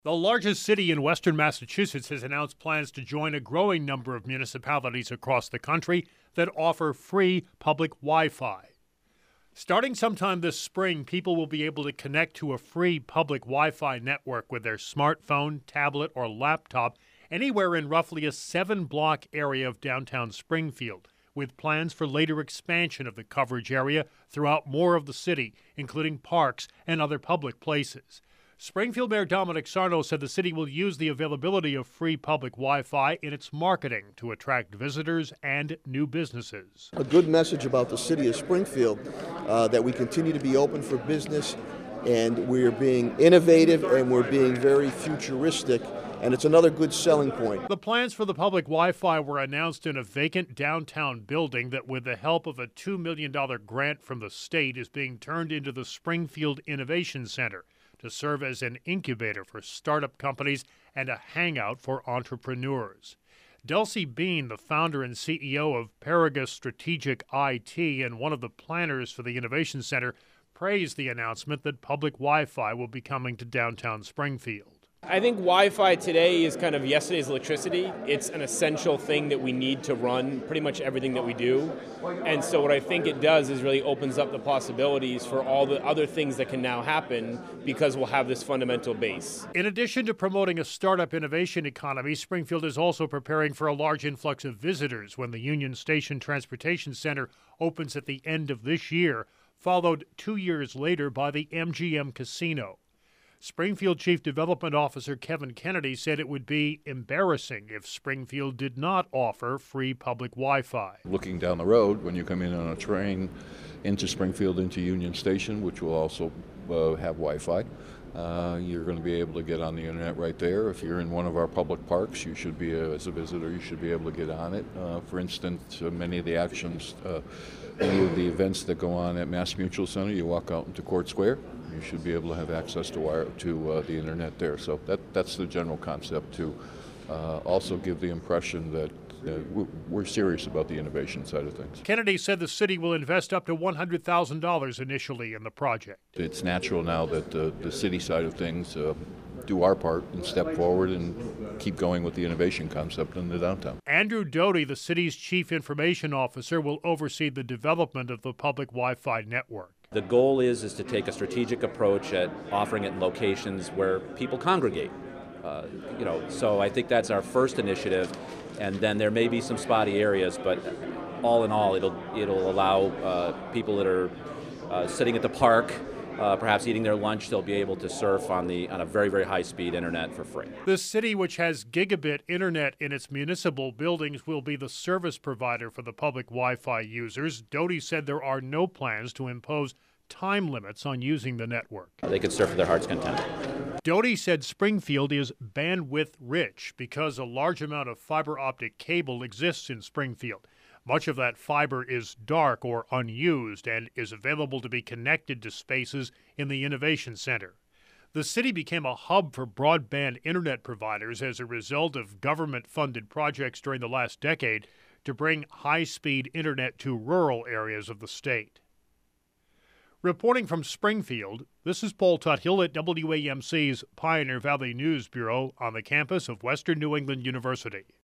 The largest city in western Massachusetts has announced plans to join a growing number of municipalities across the country that offer free public Wi-Fi. Starting sometime this spring, people will be able to connect to a free public Wi-Fi network with their smartphone, tablet, or laptop anywhere in roughly a 7-block area of downtown Springfield, with plans for later expansion of the coverage area throughout more of the city, including parks and other public places. Springfield Mayor Dominic Sarno said the city will use the availability of free public Wi-Fi in its marketing to attract visitors and new businesses. A good message about the city of Springfield, that we continue to be open for business, and we're being innovative and we're being very futuristic, and it's another good selling point. The plans for the public Wi-Fi were announced in a vacant downtown building that, with the help of a $2 million grant from the state, is being turned into the Springfield Innovation Center to serve as an incubator for startup companies and a hangout for entrepreneurs. Delsey Bean, the founder and CEO of Paragus Strategic IT and one of the planners for the Innovation Center, praised the announcement that public Wi-Fi will be coming to downtown Springfield. I think Wi-Fi today is kind of yesterday's electricity. It's an essential thing that we need to run pretty much everything that we do. And so what I think it does is really opens up the possibilities for all the other things that can now happen because we'll have this fundamental base. In addition to promoting a startup innovation economy, Springfield is also preparing for a large influx of visitors when the Union Station Transportation Center opens at the end of this year, followed 2 years later by the MGM Casino. Springfield Chief Development Officer Kevin Kennedy said it would be embarrassing if Springfield did not offer free public Wi-Fi. Looking down the road, when you come in on a train into Springfield, into Union Station, which will also have Wi-Fi, you're going to be able to get on the internet right there. If you're in one of our public parks, you should be, as a visitor, you should be able to get on it. For instance, many of the actions, many of the events that go on at Mass Mutual Center, you walk out into Court Square, you should be able to have access to the internet there. So that's the general concept, to also give the impression that we're serious about the innovation side of things. Kennedy said the city will invest up to $100,000 initially in the project. It's natural now that the city side of things do our part and step forward and keep going with the innovation concept in the downtown. Andrew Doty, the city's chief information officer, will oversee the development of the public Wi-Fi network. The goal is to take a strategic approach at offering it in locations where people congregate. So I think that's our first initiative, and then there may be some spotty areas, but all in all, it'll allow people that are sitting at the park, perhaps eating their lunch, they'll be able to surf on a very, very high-speed internet for free. The city, which has gigabit internet in its municipal buildings, will be the service provider for the public Wi-Fi users. Doty said there are no plans to impose time limits on using the network. They can surf to their heart's content. Doty said Springfield is bandwidth rich because a large amount of fiber optic cable exists in Springfield. Much of that fiber is dark or unused and is available to be connected to spaces in the Innovation Center. The city became a hub for broadband internet providers as a result of government-funded projects during the last decade to bring high-speed internet to rural areas of the state. Reporting from Springfield, this is Paul Tuthill at WAMC's Pioneer Valley News Bureau on the campus of Western New England University.